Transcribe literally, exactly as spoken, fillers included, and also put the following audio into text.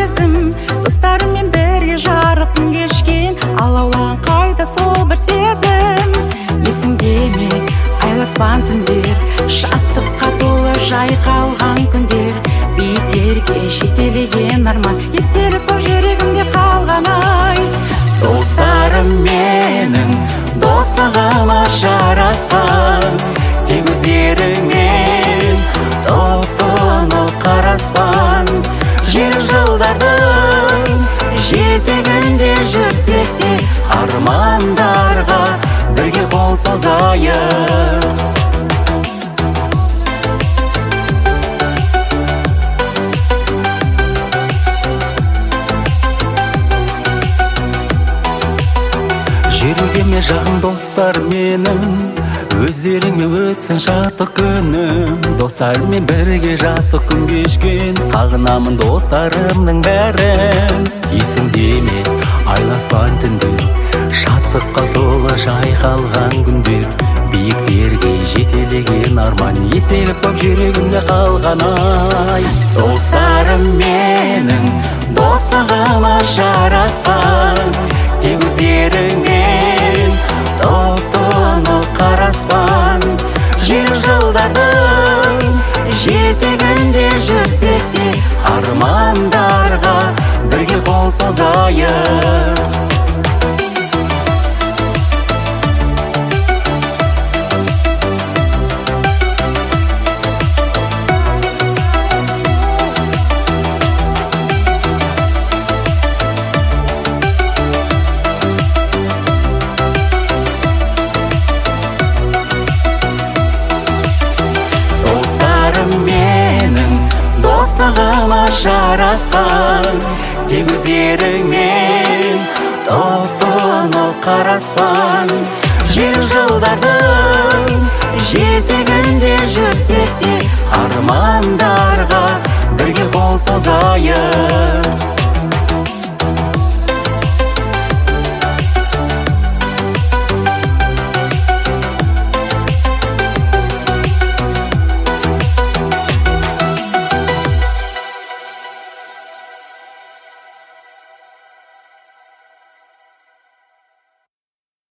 сезім, достарыммен бірге жарық күн кешкен, алаулан қайда сол бір сезім. Есіңде ме айласпан түндер, шаттыққа толы жайқалған күндер, биіктерге жетелеген арман, естелік боп жүрегімде қалған ай. Достарым менің, достығыма жарасқан, тек өздеріңнен топ-тоны қараспан. Жер жылдардың жетегінде жүрсек те, армандарға бірге қол созайық. Жүрегіме жақын достар менің, өздеріңе өтсін шаттық күнім. Достарыммен бірге жастық күн кешкен, сағынамын достарымның бәрін. Есіңде ме айласпан түндер, шаттыққа толы жайқалған күндер, биіктерге жетелеген арман, естелік боп жүрегімде қалған ай. Достарым менің, достығыма жарасқан, тек өздеріңнен топ-тоны қараспан. Жер жылдардың жетегінде жүрсек те, армандарға бірге қол созайық. Менің достығыма жарасқан, тек өздеріңнен топ-тоны қараспан. Жер жылдардың жетегінде жүрсек те, армандарға бірге қол созайық.